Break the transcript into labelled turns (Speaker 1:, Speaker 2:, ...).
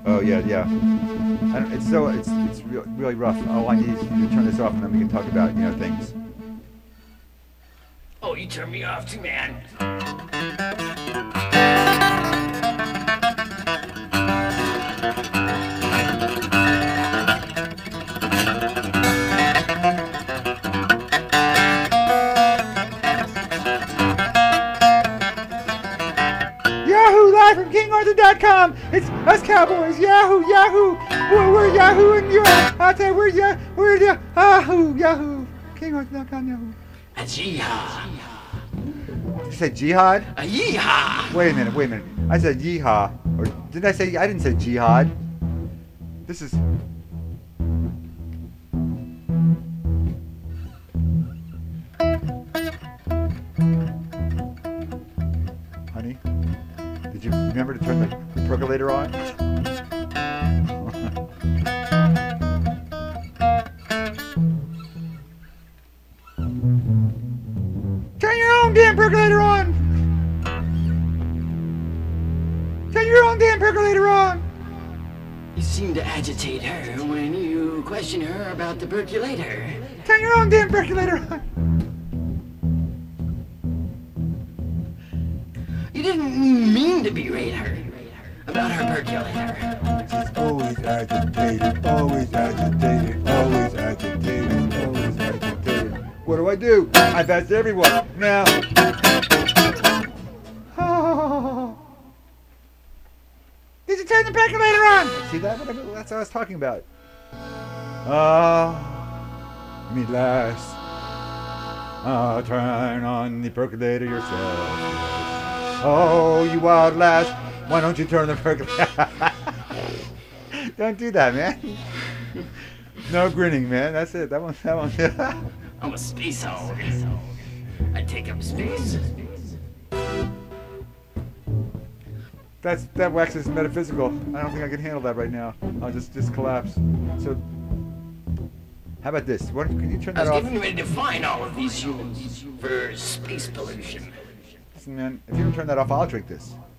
Speaker 1: Oh yeah, yeah. It's really rough. All I need is you to turn this off, and then we can talk about things.
Speaker 2: Oh, you turned me off too, man.
Speaker 1: Yahoo! Live from KingArthur.com. It's us Cowboys. Yahoo! Yahoo! We're Yahoo and you're out there. We're Yahoo! Yahoo! KingArthur.com. Yahoo!
Speaker 2: A yeehaw.
Speaker 1: Did you say jihad?
Speaker 2: A yeehaw.
Speaker 1: Wait a minute. I said yeehaw. Or did I say? I didn't say jihad. This is. Honey, did you remember to turn the percolator on? Turn your own damn percolator on! Turn your own damn percolator on!
Speaker 2: You seem to agitate her when you question her about the percolator.
Speaker 1: Turn your own damn percolator on!
Speaker 2: You didn't mean to berate her about her percolator.
Speaker 1: She's always agitated, always agitated, always agitated, always agitated. What do? I best everyone. Now. Oh. Did you turn the percolator on? See that? That's what I was talking about. Me last. Turn on the percolator yourself. Oh, you wild lass. Why don't you turn the percolator? Don't do that, man. No grinning, man. That's it. That one.
Speaker 2: I'm a space hog. I take up space.
Speaker 1: That wax is metaphysical. I don't think I can handle that right now. I'll just collapse. So, how about this? Can you turn that
Speaker 2: I
Speaker 1: off?
Speaker 2: was getting ready to define all of these humans for space pollution.
Speaker 1: Listen, man, if you don't turn that off, I'll drink this.